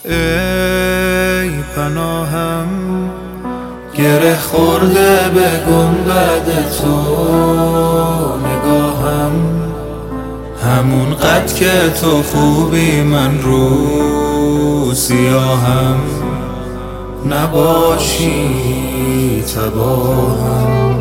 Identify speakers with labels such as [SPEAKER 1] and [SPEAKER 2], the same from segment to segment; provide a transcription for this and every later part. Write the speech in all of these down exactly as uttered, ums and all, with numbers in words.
[SPEAKER 1] ای پناهم گره خورده به گنبد تو نگاهم، همون قد که تو خوبی من رو سیاهم، نباشی تباهم.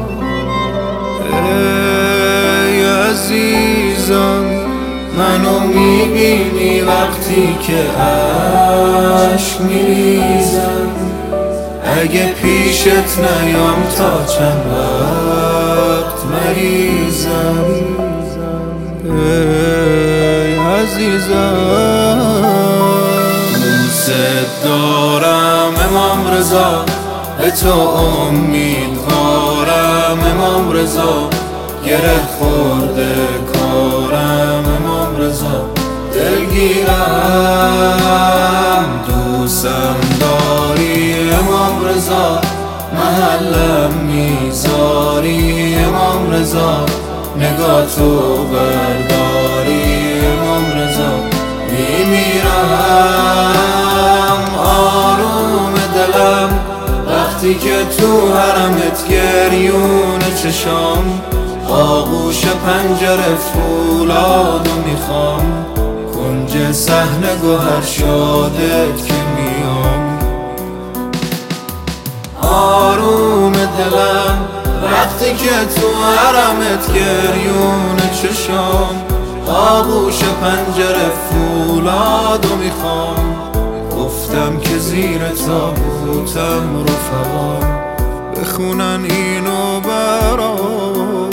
[SPEAKER 1] ای عزیزم منو میبینی وقتی که عشق میریزم، اگه پیشت نیام تا چند وقت مریزم. ای عزیزم دوست دارم امام رضا، به تو امیدوارم امام رضا، گره خورده کارم امام رضا، دلگیرم دوستم داری امام رضا، محلم میذاری امام رضا، نگاه تو برداری امام رضا، میمیرم آروم دلم وقتی که تو حرمت گریون چشام، آغوش پنجره فولادو میخوام، کنج صحنه گوهر شادت که میام. آروم دلم وقتی که تو حرمت گریون چشام، آغوش پنجره فولادو میخوام، گفتم که زیر تابوتم رفقام بخونن اینو برام.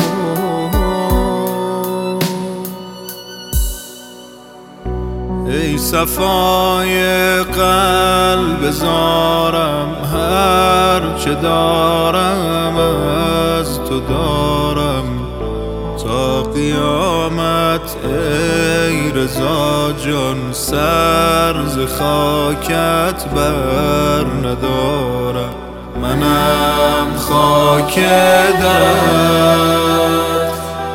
[SPEAKER 1] ای صفای قلب زارم، هر چه دارم از تو دارم تا قیامت. ای رضا جان سر ز خاکت بر ندارم، منم خاک درت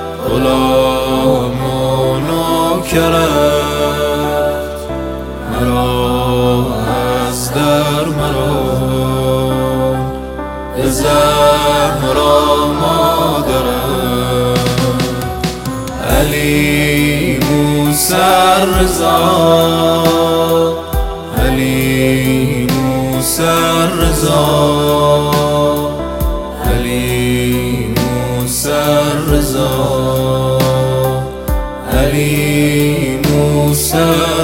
[SPEAKER 1] غلام و نوکرت، مرا از در مرا به زهرا مادرم. علی موسی رضا، علی موسی رضا، علی موسی رضا، علی موسی